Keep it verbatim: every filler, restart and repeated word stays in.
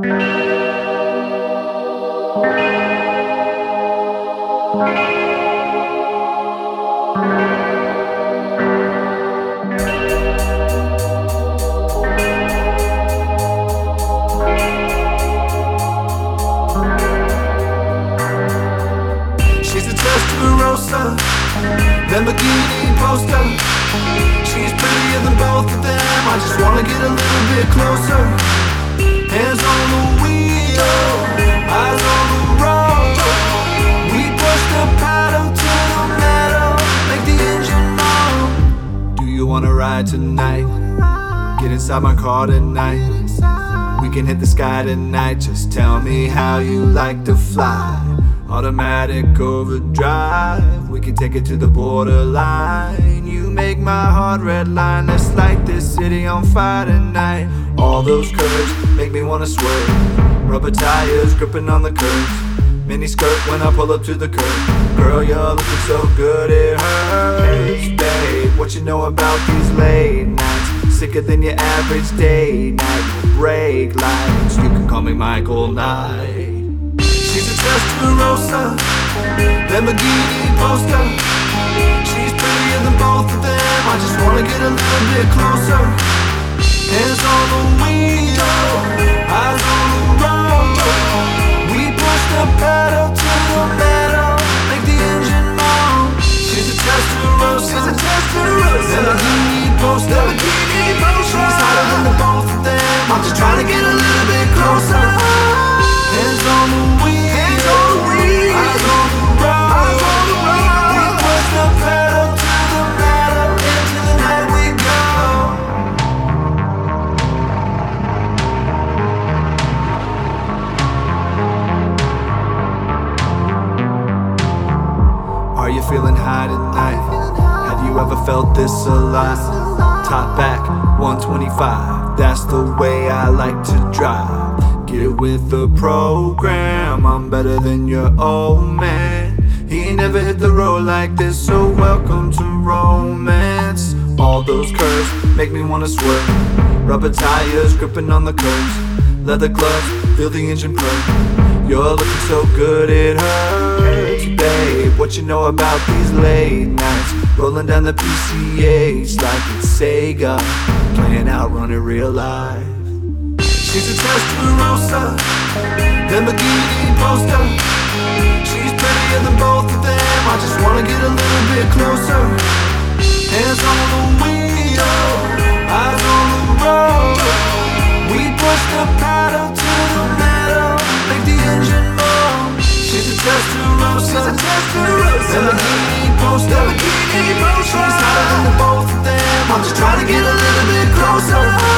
She's a Testarossa, Lamborghini poster. She's prettier than both of them. I just wanna get a little bit closer. Hands on the wheel, eyes on the road. We push the pedal to the metal, make the engine moan. Do you wanna ride tonight? Get inside my car tonight. We can hit the sky tonight. Just tell me how you like to fly. Automatic overdrive, we can take it to the borderline. You make my heart redline. Let's light this city on fire tonight. All those curves make me wanna swerve. Rubber tires gripping on the curves. Mini skirt when I pull up to the curb. Girl, you're looking so good it hurts. Babe, what you know about these late nights? Sicker than your average day night. Brake lights, you can call me Michael Knight. She's a Testarossa, Lamborghini poster. She's prettier than both of them. I just wanna get a little bit closer. Hands on the wheel, eyes on the road. We push the pedal to the metal, make the engine moan. She's a Testarossa, she's a Testarossa, Lamborghini poster. Lamborghini poster. She's hotter than the both of them. I'm just trying to get a little bit closer. Hands on the wheel, hands on the wheel, eyes on the road, eyes on the road. We push the pedal to the metal, into the night we go. Are you feeling high tonight? Have you ever felt this alive? Top back, one twenty-five, that's the way I like to drive. Get with the program, I'm better than your old man. He ain't never hit the road like this, so welcome to romance. All those curves make me wanna swerve. Rubber tires gripping on the curves. Leather gloves, feel the engine purr. You're looking so good it hurts. Babe, what you know about these late nights? Rolling down the P C H like it's Sega, playing Outrun in real life. She's a Testarossa, Lamborghini poster. She's prettier than both of them. I just wanna get a little bit closer. Hands on the wheel, eyes on the road. We push the pedal to the metal, make the engine moan. She's a Testarossa, she's a Testarossa, Lamborghini poster. Lamborghini poster. She's hotter than the both of them. I'm just trying to get a little bit closer.